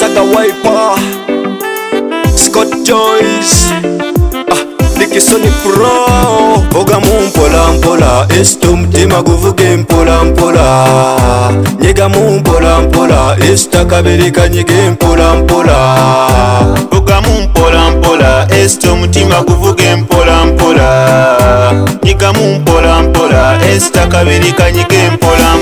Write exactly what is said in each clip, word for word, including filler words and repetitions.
Saga Wiper, Scott Joyce, ah, Dickinson Pro. Voga mumpola mpola, esto mtima guvuge mpola mpola. Nyega mumpola mpola, esta kabirika nyige mpola mpola. Voga mumpola mpola, esto mtima guvuge mpola mpola. Nyega mumpola mpola, esta kabirika nyige mpola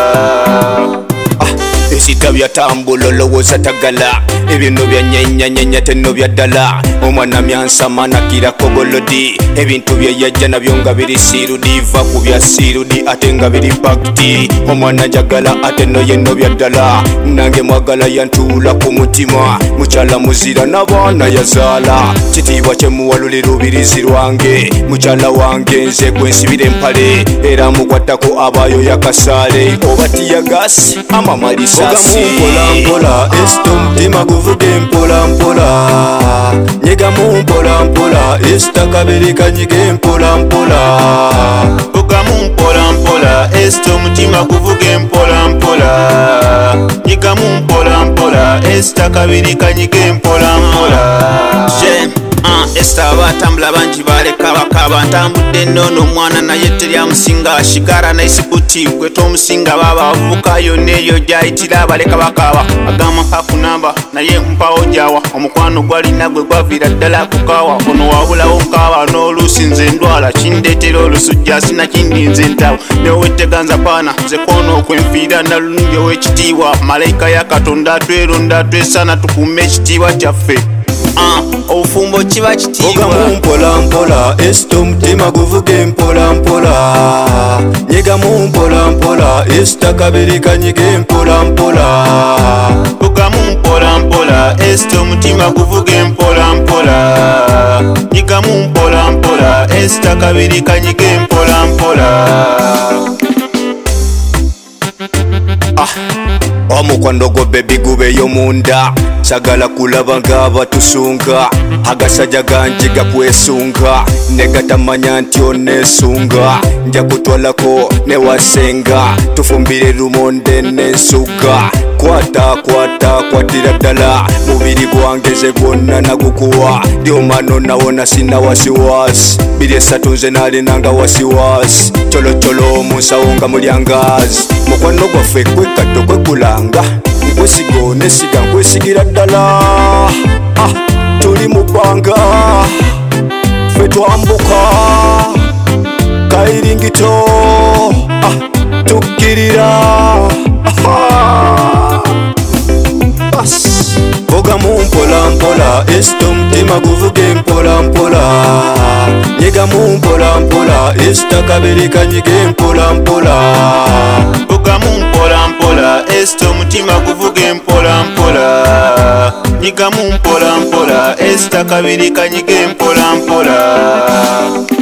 mpola. Sita byatambula olowooza tagala ebintu byanyenya tenno byaddala omwana myansama nakira kogolodi ebintu bye yajja nabyo nga biri sirudi va ku bya sirudi ate nga biri bakti omwana jagala ate no yenno byaddala nange mwagala yantuula ku mutima mukyala muzira n'abaana yazaala kitiibwa kyemuwalule lubirizi lwange mukyala wange nze gwensibira empale era mukwattako abayo yakasaale oba tiyagasi amamalisa mpola mpola, esto mtima guvuge mpola mpola. Nyega mumpola mpola, esta kabirika nyige mpola mpola. Voga mumpola mpola, esto mtima guvuge mpola mpola. Nyega mumpola mpola, esta kabirika nyige mpola mpola. Esta batambula bangi baleka bakaba ntambudde nnono omwana naye teryamusinga ashigara naisibuti gwe tomusinga baba avuka yonna eyo gyayitira baleka bakaba agamba kakunamba naye mpawo jawa omukwano gwalina gwe gwaviira ddala kukawa ono wabulawo nkaba n'oluusi nze ndwala kindeetera olusujja sinakindinze entawo newetteganza paana nze kwono okwenfiira nalungi ow'ekitiibwa malayika ya katonda atweronda twesana tukuume ekitiibwa kyaffe. Obufumbo kiba kitiibwa. Voga mumpola mpola, esto mtima guvuge mpola mpola. Nyega mumpola mpola, esta kabirika nyige mpola mpola. Voga mumpola mpola, esto mtima guvuge mpola mpola. Nyega mumpola mpola, esta kabirika nyige mpola mpola. Omukwano gwo bebi gubeyo munda sagala kulaba ng'abatusunga agasajja gangi gakwesunga negatamanya nti onesunga nja kutwalako newasenga tufumbire lumonde n'ensuga kwata kwata kwatira ddala mubiri gwange ze gwonna nagukuwa lyomano nawona sina wasiwasi biri esatu nze nalinanga wasiwasi colocolo munsawo nga mulyangazi mukwano gwaffe kwekatto kwekulanga nkwesigo nesiga nkwesigira ddala ah, tuli mu bbanga ffe twambuka kayiringito ah, tukkirira voga mumpola mpola, esto mtima guvuge mpola mpola. Nyega mumpola mpola, esta kabirika nyige mpola mpola. Voga mumpola mpola, esto mtima guvuge mpola mpola. Nyega mumpola mpola, esta kabirika nyige mpola mpola.